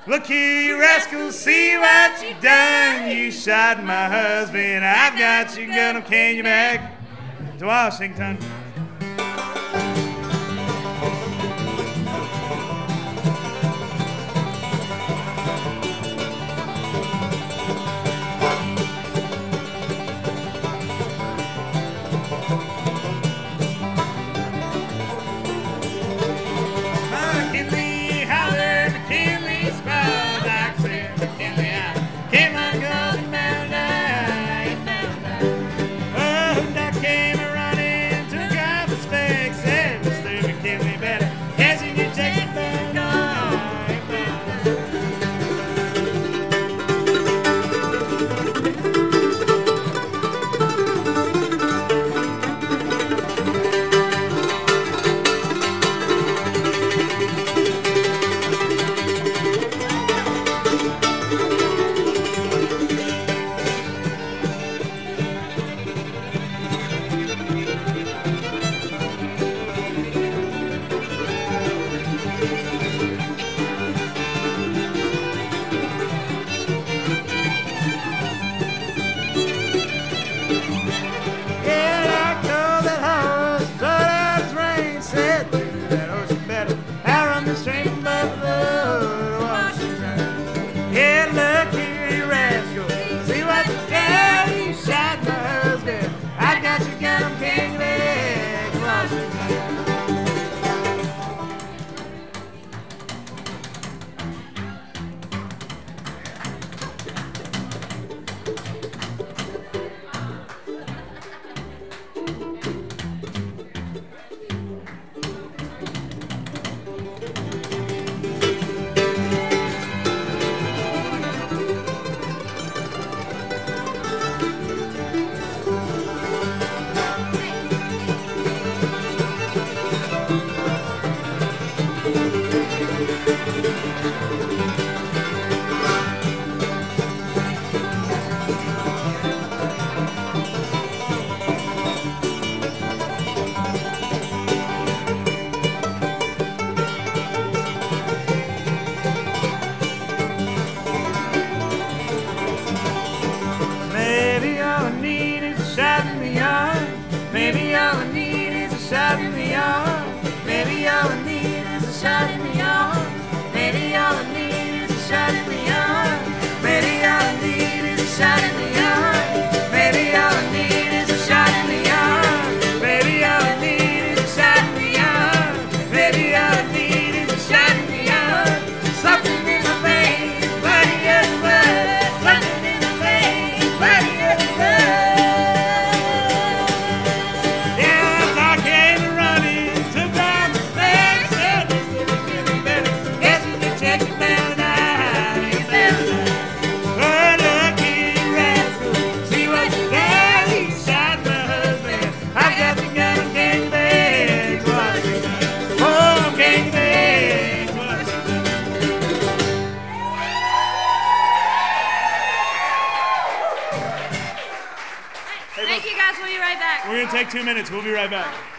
Look here, you rascal, see what you done. You shot my husband. I've got your gun. I'm carrying you back to Washington. Maybe all I need is a shot in the arm. Maybe all I need is a shot in the arm. Maybe all I need is a shot in the arm. Maybe all I need is a shot in the arm. Maybe all I need is a shot in the arm. Maybe all I need is a shot in the arm. Maybe all I need is a shot in the arm. Something in my veins, bloody as blood. Something in my veins, bloody as blood. Thank you guys. We'll be right back. We're going to take 2 minutes. We'll be right back.